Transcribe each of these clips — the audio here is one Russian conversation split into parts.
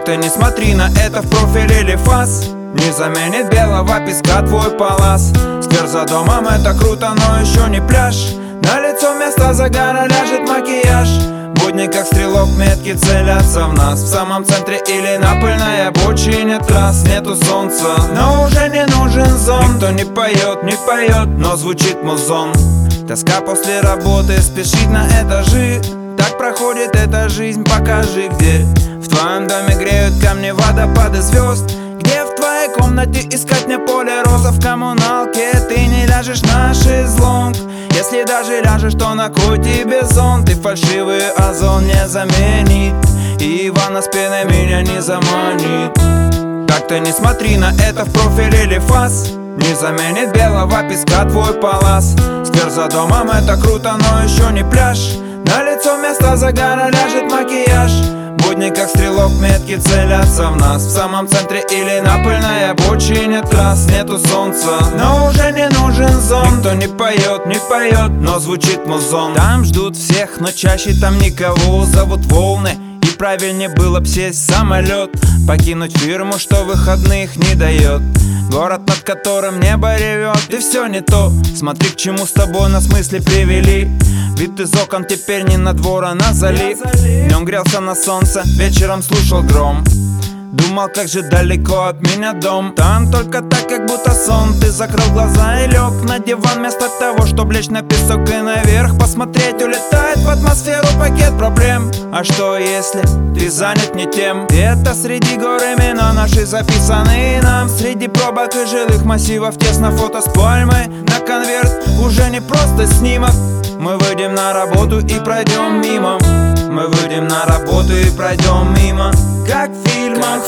ты не смотри на это, в профиль или фас не заменит белого песка твой палас. Сквер за домом это круто, но еще не пляж. На лицо вместо загара ляжет макияж. Будни как стрелок, метки целятся в нас. В самом центре или на пыльной обочине трасс. Нету солнца, но уже не нужен зон. Никто не поет, но звучит музон. Тоска после работы, спешить на этажи. Так проходит эта жизнь, покажи где. В твоем доме греют камни, водопады звезд. Где в твоей комнате искать мне поле роза? В коммуналке ты не ляжешь на шезлонг. Если даже ляжешь, то на кой тебе сон? Ты фальшивый озон не заменит, и Ивана с пеной меня не заманит. Так ты не смотри на это, в профиль или фас не заменит белого песка твой палас. Сквер за домом это круто, но еще не пляж. На лицо вместо загара ляжет макияж. Будни как стрелок, метки целятся в нас. В самом центре или на пыльной обочине трасс. Нету солнца, но уже не нужен зон. Никто не поет, но звучит музон. Там ждут всех, но чаще там никого. Зовут волны, и правильнее было б сесть в самолет. Покинуть фирму, что выходных не дает. Город, над которым небо ревет. И все не то, смотри, к чему с тобой нас мысли привели. Вид из окон теперь не на двор, а на залив. Днем грелся на солнце, вечером слушал гром. Думал, как же далеко от меня дом. Там только так, как будто сон. Ты закрыл глаза и лег на диван, вместо того, чтобы лечь на песок и наверх посмотреть. Улетает в атмосферу пакет проблем. А что если ты занят не тем? Где-то среди гор имена наши записаны нам. Среди пробок и жилых массивов тесно фото с пальмой. На конверт уже не просто снимок. Мы выйдем на работу и пройдем мимо. Мы выйдем на работу и пройдем мимо. Как в фильмах.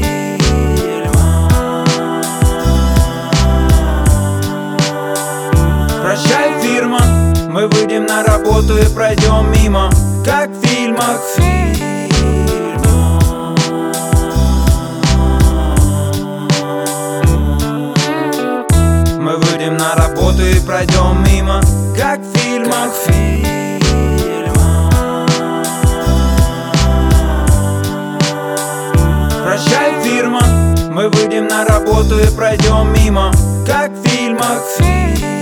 Прощай, фирма. Мы выйдем на работу и пройдем мимо. Как в фильмах. Мы выйдем на работу и пройдем мимо. Как в фильмах. Прощай, фирма. Мы выйдем на работу и пройдем мимо. Как в фильмах.